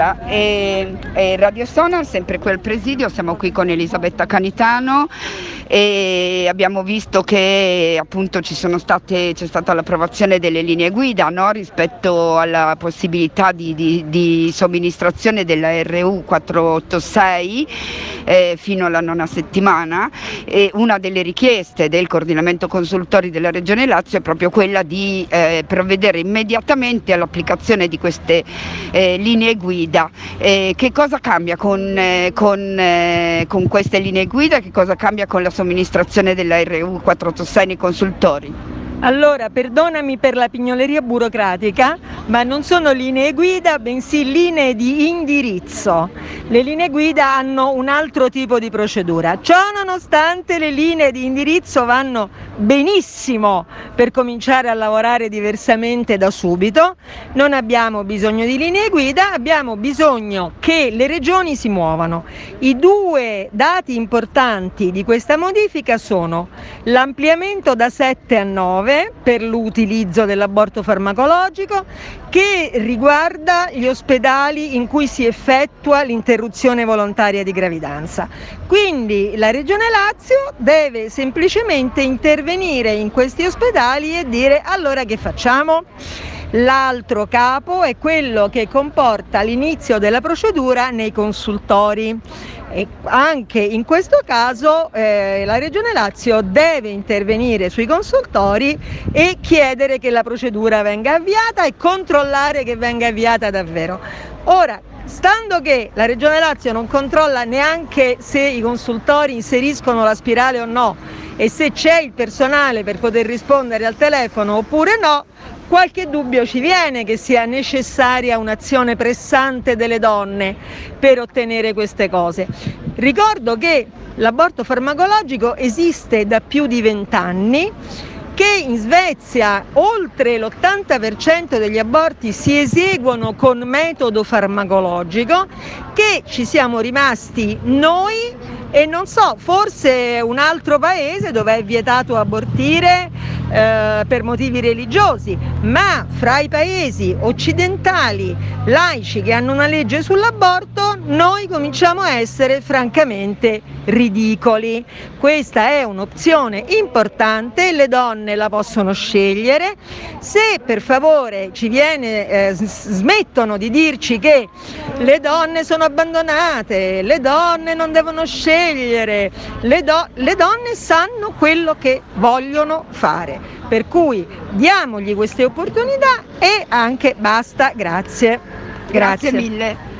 Radio Sonar, sempre qui al presidio, siamo qui con Elisabetta Canitano e abbiamo visto che appunto c'è stata l'approvazione delle linee guida, no? Rispetto alla possibilità di somministrazione della RU 486 fino alla 9ª settimana, e una delle richieste del coordinamento consultori della Regione Lazio è proprio quella di provvedere immediatamente all'applicazione di queste linee guida. Che cosa cambia con queste linee guida? Che cosa cambia con la somministrazione della RU 486 nei consultori? Allora, perdonami per la pignoleria burocratica, ma non sono linee guida, bensì linee di indirizzo. Le linee guida hanno un altro tipo di procedura. Ciò nonostante, le linee di indirizzo vanno benissimo per cominciare a lavorare diversamente da subito. Non abbiamo bisogno di linee guida, abbiamo bisogno che le regioni si muovano. I due dati importanti di questa modifica sono l'ampliamento da 7 a 9 per l'utilizzo dell'aborto farmacologico, che riguarda gli ospedali in cui si effettua l'interruzione volontaria di gravidanza. Quindi la Regione Lazio deve semplicemente intervenire in questi ospedali e dire: allora che facciamo? L'altro capo è quello che comporta l'inizio della procedura nei consultori. E anche in questo caso la Regione Lazio deve intervenire sui consultori e chiedere che la procedura venga avviata e controllare che venga avviata davvero. Ora, stando che la Regione Lazio non controlla neanche se i consultori inseriscono la spirale o no e se c'è il personale per poter rispondere al telefono oppure no, qualche dubbio ci viene che sia necessaria un'azione pressante delle donne per ottenere queste cose. Ricordo che l'aborto farmacologico esiste da più di 20 anni, che in Svezia oltre l'80% degli aborti si eseguono con metodo farmacologico, che ci siamo rimasti noi e non so, forse un altro paese dove è vietato abortire per motivi religiosi, ma fra i paesi occidentali laici che hanno una legge sull'aborto noi cominciamo a essere francamente ridicoli. Questa è un'opzione importante, le donne la possono scegliere. Se per favore ci viene, smettono di dirci che le donne sono abbandonate, le donne non devono scegliere, le donne sanno quello che vogliono fare, per cui diamogli queste opportunità e anche basta, grazie. Grazie mille.